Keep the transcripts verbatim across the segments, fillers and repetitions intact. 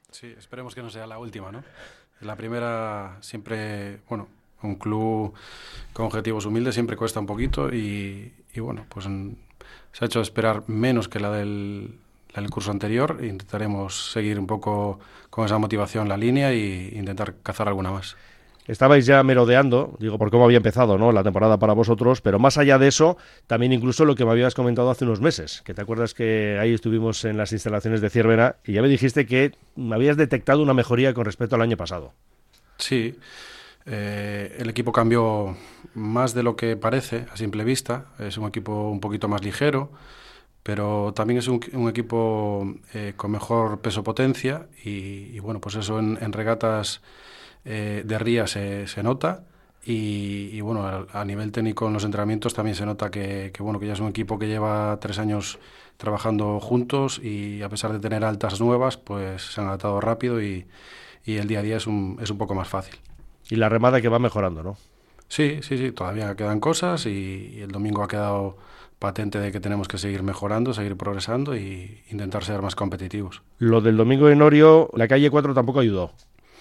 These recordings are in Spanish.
Sí, esperemos que no sea la última, ¿no? La primera siempre, bueno, un club con objetivos humildes siempre cuesta un poquito y, y bueno, pues en, se ha hecho esperar menos que la del, la del curso anterior. Intentaremos seguir un poco con esa motivación la línea e intentar cazar alguna más. Estabais ya merodeando, digo, por cómo había empezado, ¿no?, la temporada para vosotros, pero más allá de eso, también incluso lo que me habías comentado hace unos meses, que te acuerdas que ahí estuvimos en las instalaciones de Ciervena y ya me dijiste que habías detectado una mejoría con respecto al año pasado. Sí, eh, el equipo cambió más de lo que parece a simple vista. Es un equipo un poquito más ligero, pero también es un, un equipo eh, con mejor peso-potencia y, y bueno, pues eso en, en regatas eh, de ría se, se nota y, y bueno, a, a nivel técnico en los entrenamientos también se nota que, que, bueno, que ya es un equipo que lleva tres años trabajando juntos y a pesar de tener altas nuevas, pues se han adaptado rápido y, y el día a día es un, es un poco más fácil. Y la remada que va mejorando, ¿no? Sí, sí, sí, todavía quedan cosas y, y el domingo ha quedado patente de que tenemos que seguir mejorando, seguir progresando y intentar ser más competitivos. Lo del domingo en Orio, la calle cuatro tampoco ayudó.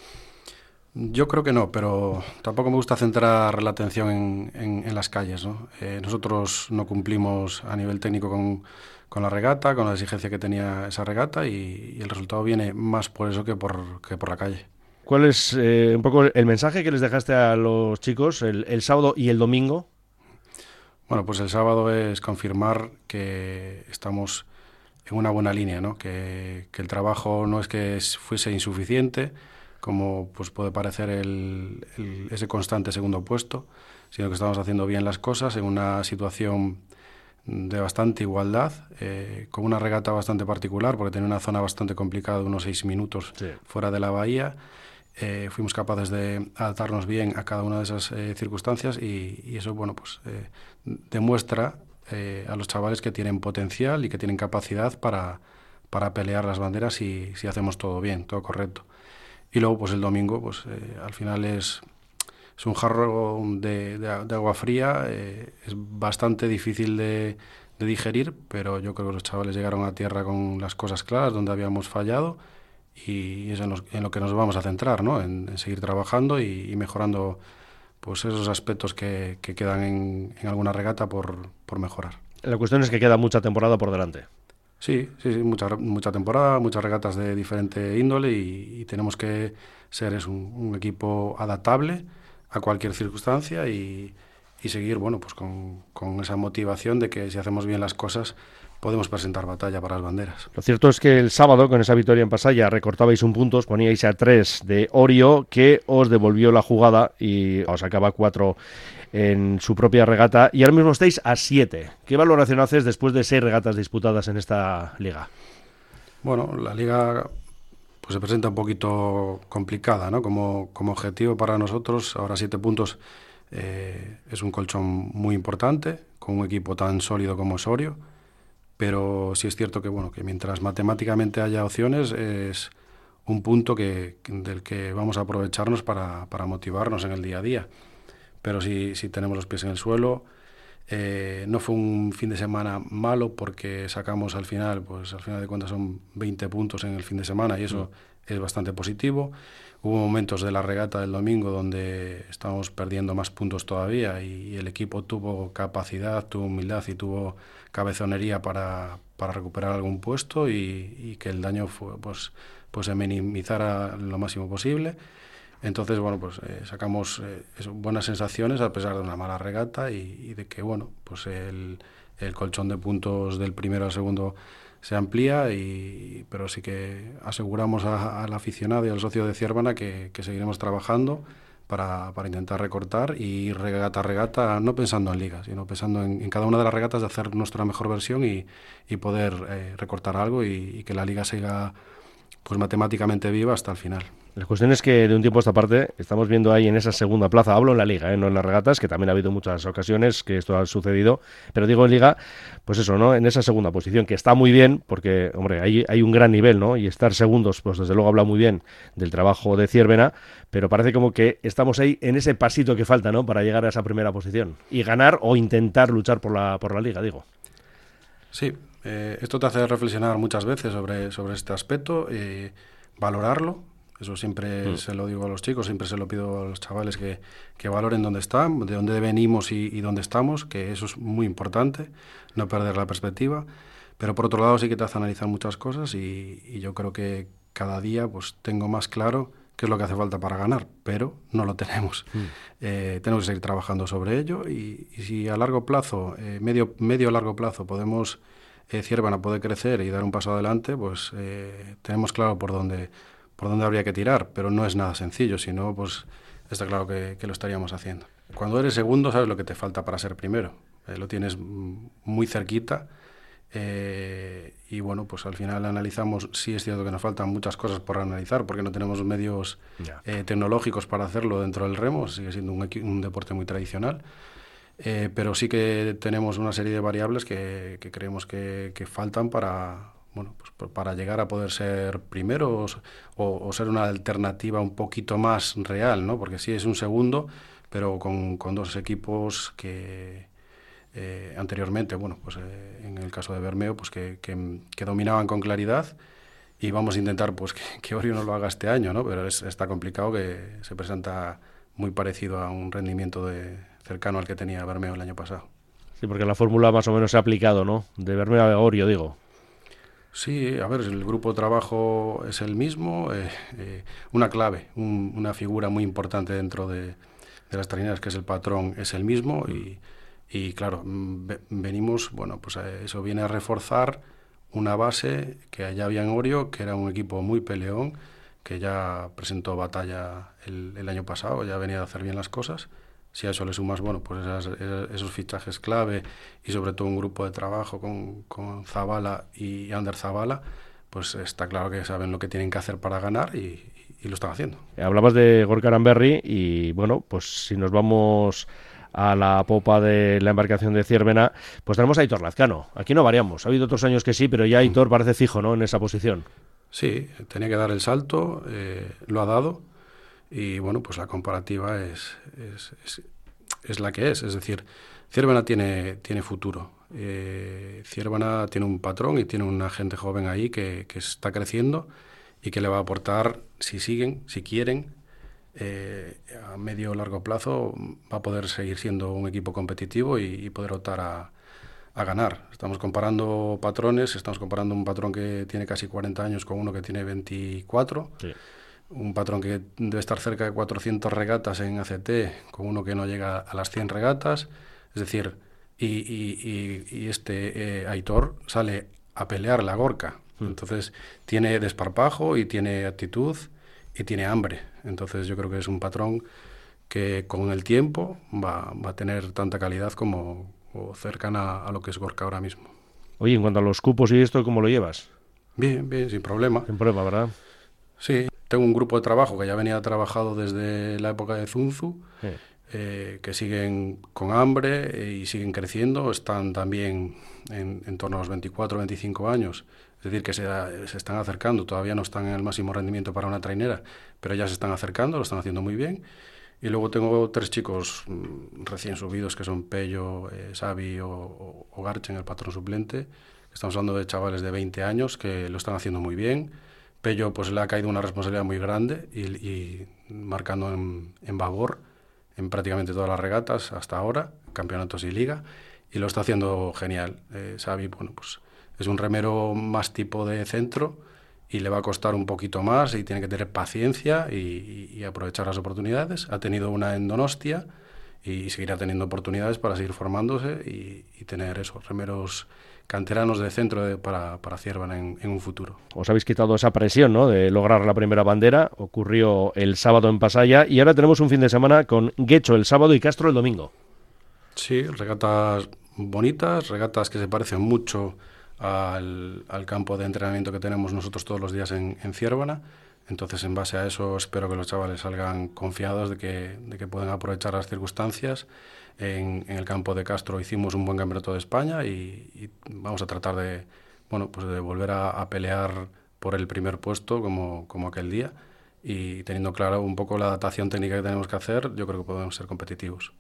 Yo creo que no, pero tampoco me gusta centrar la atención en, en, en las calles, ¿no? Eh, nosotros no cumplimos a nivel técnico con, con la regata, con la exigencia que tenía esa regata y, y el resultado viene más por eso que por, que por la calle. ¿Cuál es eh, un poco el mensaje que les dejaste a los chicos el, el sábado y el domingo? Bueno, pues el sábado es confirmar que estamos en una buena línea, ¿no? Que, que el trabajo no es que fuese insuficiente, como pues puede parecer el, el, ese constante segundo puesto, sino que estamos haciendo bien las cosas en una situación de bastante igualdad, eh, con una regata bastante particular, porque tenía una zona bastante complicada de unos seis minutos Sí. fuera de la bahía. Eh, fuimos capaces de adaptarnos bien a cada una de esas eh, circunstancias y, y eso, bueno, pues eh, demuestra eh, a los chavales que tienen potencial y que tienen capacidad para, para pelear las banderas si, si hacemos todo bien, todo correcto. Y luego, pues el domingo, pues eh, al final es, es un jarro de, de, de agua fría, eh, es bastante difícil de, de digerir, pero yo creo que los chavales llegaron a tierra con las cosas claras, donde habíamos fallado y es en, los, en lo que nos vamos a centrar, ¿no? En, en seguir trabajando y, y mejorando pues esos aspectos que, que quedan en, en alguna regata por, por mejorar. La cuestión es que queda mucha temporada por delante. Sí, sí, sí, mucha, mucha temporada, muchas regatas de diferente índole y, y tenemos que ser es un, un equipo adaptable a cualquier circunstancia y, y seguir, bueno, pues con, con esa motivación de que si hacemos bien las cosas podemos presentar batalla para las banderas. Lo cierto es que el sábado, con esa victoria en Pasaya, recortabais un punto, os poníais a tres de Orio, que os devolvió la jugada y os acaba cuatro en su propia regata, y ahora mismo estáis a siete. ¿Qué valoración haces después de seis regatas disputadas en esta liga? Bueno, la liga pues se presenta un poquito complicada, ¿no? Como, como objetivo para nosotros, ahora siete puntos eh, es un colchón muy importante, con un equipo tan sólido como es Orio, pero sí es cierto que, bueno, que mientras matemáticamente haya opciones es un punto que, del que vamos a aprovecharnos para, para motivarnos en el día a día. Pero sí, sí tenemos los pies en el suelo. Eh, no fue un fin de semana malo porque sacamos al final, pues al final de cuentas son veinte puntos en el fin de semana y eso mm. es bastante positivo. Hubo momentos de la regata del domingo donde estábamos perdiendo más puntos todavía y, y el equipo tuvo capacidad, tuvo humildad y tuvo cabezonería para, para recuperar algún puesto y, y que el daño fue, pues, pues se minimizara lo máximo posible. Entonces, bueno, pues eh, sacamos eh, eso, buenas sensaciones a pesar de una mala regata y, y de que, bueno, pues el, el colchón de puntos del primero al segundo se amplía, y, pero sí que aseguramos a, al aficionado y al socio de Ciervena que, que seguiremos trabajando para, para intentar recortar y ir regata a regata, no pensando en ligas, sino pensando en, en cada una de las regatas de hacer nuestra mejor versión y, y poder eh, recortar algo y, y que la liga siga pues matemáticamente viva hasta el final. La cuestión es que de un tiempo a esta parte estamos viendo ahí en esa segunda plaza, hablo en la Liga, ¿eh? No en las regatas, que también ha habido muchas ocasiones que esto ha sucedido, pero digo en Liga, pues eso, ¿no? En esa segunda posición, que está muy bien, porque, hombre, hay, hay un gran nivel, ¿no? Y estar segundos, pues desde luego habla muy bien del trabajo de Ciervena, pero parece como que estamos ahí en ese pasito que falta, ¿no? Para llegar a esa primera posición y ganar o intentar luchar por la, por la Liga, digo. Sí, eh, esto te hace reflexionar muchas veces sobre, sobre este aspecto. Eh, valorarlo. Eso siempre mm. se lo digo a los chicos, siempre se lo pido a los chavales que, que valoren dónde están, de dónde venimos y, y dónde estamos, que eso es muy importante, no perder la perspectiva. Pero por otro lado sí que te hace analizar muchas cosas y, y yo creo que cada día pues tengo más claro qué es lo que hace falta para ganar, pero no lo tenemos. Mm. Eh, tenemos que seguir trabajando sobre ello y, y si a largo plazo, eh, medio, medio largo plazo, podemos, eh, Ciervena puede crecer y dar un paso adelante, pues eh, tenemos claro por dónde, por dónde habría que tirar, pero no es nada sencillo, si no, pues está claro que, que lo estaríamos haciendo. Cuando eres segundo sabes lo que te falta para ser primero, eh, lo tienes muy cerquita. Eh, y bueno, pues al final analizamos, sí es cierto que nos faltan muchas cosas por analizar porque no tenemos medios eh, tecnológicos para hacerlo dentro del remo, sigue siendo un, un deporte muy tradicional, eh, pero sí que tenemos una serie de variables que, que creemos que, que faltan para, bueno, pues para llegar a poder ser primeros o, o ser una alternativa un poquito más real, ¿no? Porque sí es un segundo, pero con, con dos equipos que... Eh, anteriormente, bueno, pues eh, en el caso de Bermeo, pues que, que, que dominaban con claridad y vamos a intentar pues que, que Orio no lo haga este año, ¿no? Pero es, está complicado, que se presenta muy parecido a un rendimiento de, cercano al que tenía Bermeo el año pasado. Sí, porque la fórmula más o menos se ha aplicado, ¿no? De Bermeo a Orio, digo. Sí, a ver, el grupo de trabajo es el mismo, eh, eh, una clave, un, una figura muy importante dentro de, de las traineras, que es el patrón, es el mismo mm. y Y claro, venimos, bueno, pues eso viene a reforzar una base que allá había en Orio, que era un equipo muy peleón, que ya presentó batalla el, el año pasado, ya venía a hacer bien las cosas. Si a eso le sumas, bueno, pues esas, esos fichajes clave y sobre todo un grupo de trabajo con, con Zabala y Ander Zabala, pues está claro que saben lo que tienen que hacer para ganar y, y lo están haciendo. Hablabas de Gorka Aranberri y bueno, pues si nos vamos a la popa de la embarcación de Ciervena, pues tenemos a Aitor Lazcano. Aquí no variamos. Ha habido otros años que sí, pero ya Aitor parece fijo, ¿no?, en esa posición. Sí, tenía que dar el salto, eh, lo ha dado y bueno, pues la comparativa es, es, es, es la que es. Es decir, Ciervena tiene, tiene futuro. Eh, Ciervena tiene un patrón y tiene una gente joven ahí que, que está creciendo y que le va a aportar, si siguen, si quieren, Eh, a medio o largo plazo va a poder seguir siendo un equipo competitivo y, y poder optar a, a ganar. Estamos comparando patrones, estamos comparando un patrón que tiene casi cuarenta años con uno que tiene veinticuatro, sí. Un patrón que debe estar cerca de cuatrocientas regatas en A C T con uno que no llega a las cien regatas, es decir, y, y, y, y este eh, Aitor sale a pelear la Gorka, mm. Entonces tiene desparpajo y tiene actitud y tiene hambre. Entonces yo creo que es un patrón que con el tiempo va, va a tener tanta calidad como o cercana a lo que es Gorka ahora mismo. Oye, en cuanto a los cupos y esto, ¿cómo lo llevas? Bien, bien, sin problema. Sin problema, ¿verdad? Sí, tengo un grupo de trabajo que ya venía trabajado desde la época de Zunzu, sí. eh, que siguen con hambre eh, y siguen creciendo, están también en, en torno a los veinticuatro, veinticinco años. Es decir, que se, se están acercando, todavía no están en el máximo rendimiento para una trainera, pero ya se están acercando, lo están haciendo muy bien. Y luego tengo tres chicos mmm, recién subidos, que son Pello, eh, Xavi o, o, o Garchen, el patrón suplente. Estamos hablando de chavales de veinte años que lo están haciendo muy bien. Pello pues le ha caído una responsabilidad muy grande y, y marcando en, en babor en prácticamente todas las regatas hasta ahora, campeonatos y liga, y lo está haciendo genial. Eh, Xavi, bueno, pues es un remero más tipo de centro y le va a costar un poquito más y tiene que tener paciencia y, y, y aprovechar las oportunidades. Ha tenido una en Donostia y seguirá teniendo oportunidades para seguir formándose y, y tener esos remeros canteranos de centro de, para, para Ciervena en, en un futuro. Os habéis quitado esa presión, ¿no?, de lograr la primera bandera. Ocurrió el sábado en Pasaya y ahora tenemos un fin de semana con Guecho el sábado y Castro el domingo. Sí, regatas bonitas, regatas que se parecen mucho al, al campo de entrenamiento que tenemos nosotros todos los días en, en Ciervena. Entonces, en base a eso, espero que los chavales salgan confiados de que, de que pueden aprovechar las circunstancias. En, en el campo de Castro hicimos un buen campeonato de España y, y vamos a tratar de, bueno, pues de volver a, a pelear por el primer puesto como, como aquel día. Y teniendo claro un poco la adaptación técnica que tenemos que hacer, yo creo que podemos ser competitivos.